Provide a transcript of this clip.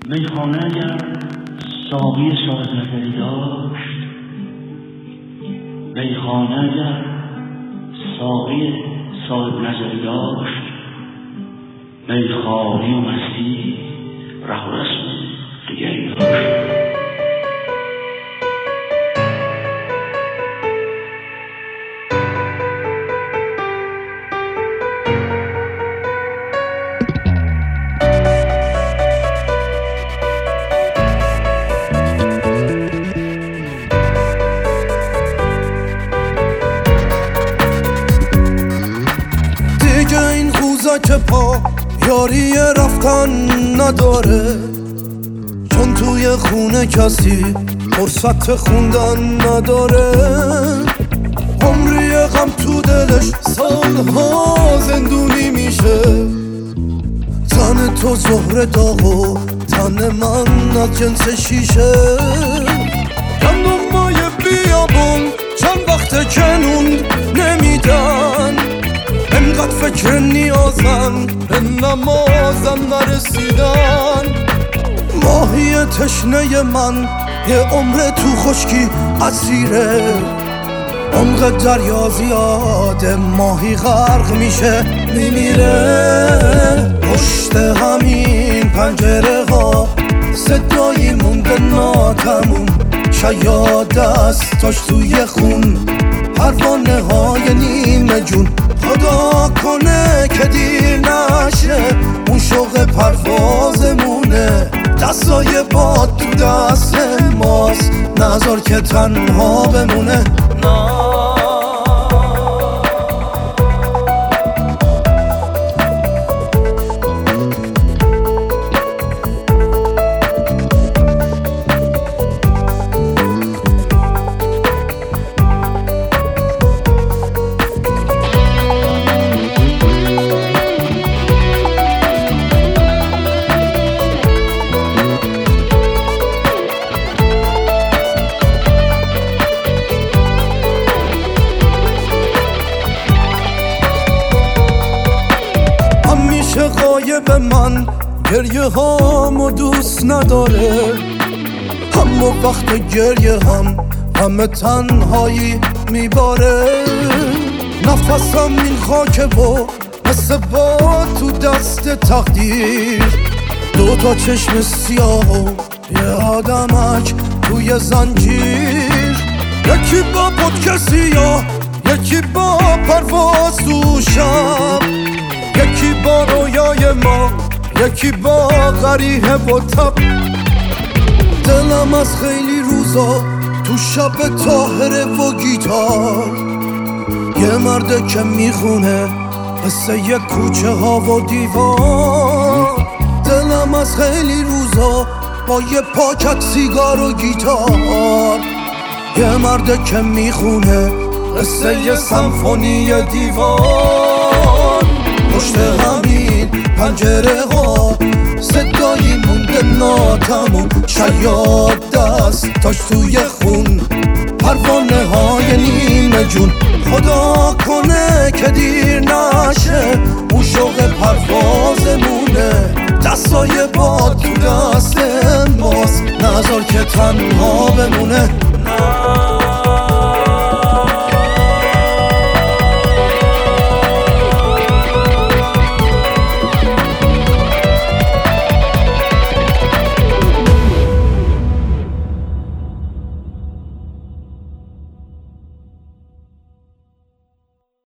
میخانه اگر ساقی صاحب نظری داشت، میخانه اگر ساقی صاحب نظری داشت، میخواری و مستی ره و رسم دیگری داشت. که پا یاری رفتن نداره، چون توی خونه کسی فرصت خوندن نداره. عمری غم تو دلش سالها زندونی میشه، تن تو زهر داغ و تن من از جنس شیشه. گندم مای بیابون چند وقت کنون نمیدن، انقدر فکر نیازن به نمازم نرسیدن. ماهی تشنه من یه عمر تو خشکی اسیره، عمق دریا زیاده ماهی غرق میشه میمیره. پشت همین پنجره ها صدایی مونده ناتموم، شاید دستاش توی خون پروانه های نیمه جون. خدا کنه که دیر نشه اون شوق پروازمونه، دستای باد تو دست ماست نذار که تنها بمونه. غایب من گریه هامو دوست نداره، اما وقت گریه همه تنهایی میباره. نفسم این خاکه و مثل باد تو دست تقدیر، دوتا چشم سیاه و یه آدمک توی زنجیر. یکی با پودکسی یا یکی با پرواز تو شب، یکی با رویای ما یکی با غریحه و تب. دلم از خیلی روزا تو شب طاهره و گیتار، یه مرده که میخونه قصه یه کوچه ها و دیوار. دلم از خیلی روزا با یه پاکت سیگار و گیتار، یه مرده که میخونه قصه یه سمفونی دیوار. پشت همین پنجره ها صدایی مونده ناتموم، شاید دستاش توی خون پروانه های نیمه جون. خدا کنه که دیر نشه اون